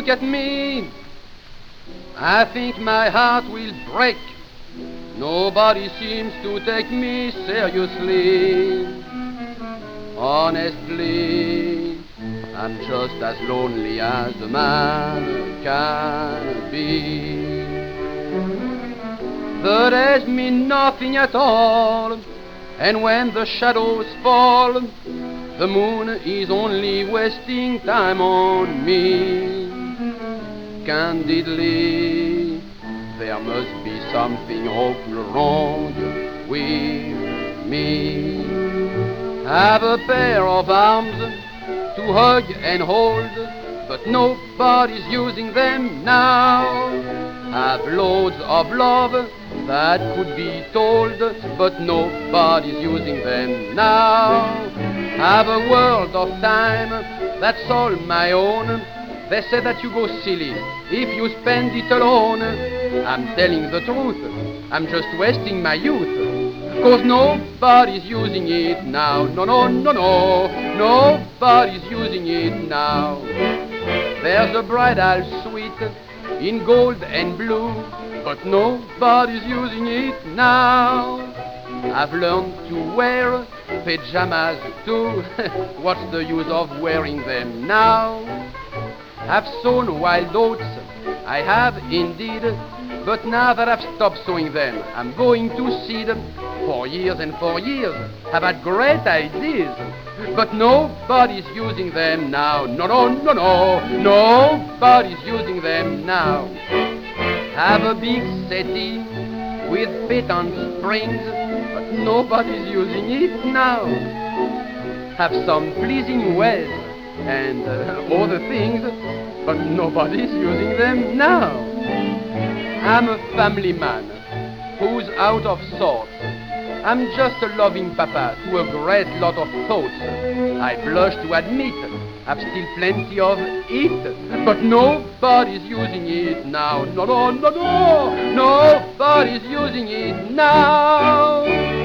look at me, I think my heart will break. Nobody seems to take me seriously. Honestly, I'm just as lonely as a man can be. The days mean nothing at all, and when the shadows fall, the moon is only wasting time on me. Candidly, there must be something awful wrong with me. Have a pair of arms to hug and hold, but nobody's using them now. Have loads of love that could be told, but nobody's using them now. Have a world of time that's all my own. They say that you go silly if you spend it alone. I'm telling the truth, I'm just wasting my youth, 'cause nobody's using it now. No, no, no, no, nobody's using it now. There's a bridal suite in gold and blue, but nobody's using it now. I've learned to wear pajamas too. What's the use of wearing them now? I've sown wild oats, I have indeed, but now that I've stopped sowing them, I'm going to seed. For years and for years, I've had great ideas, but nobody's using them now. No, no, no, no, nobody's using them now. Have a big settee with piton springs, but nobody's using it now. Have some pleasing ways and other things, but nobody's using them now. I'm a family man who's out of sorts. I'm just a loving papa to a great lot of thoughts. I blush to admit I've still plenty of it, but nobody's using it now. No, no, no, no, nobody's using it now.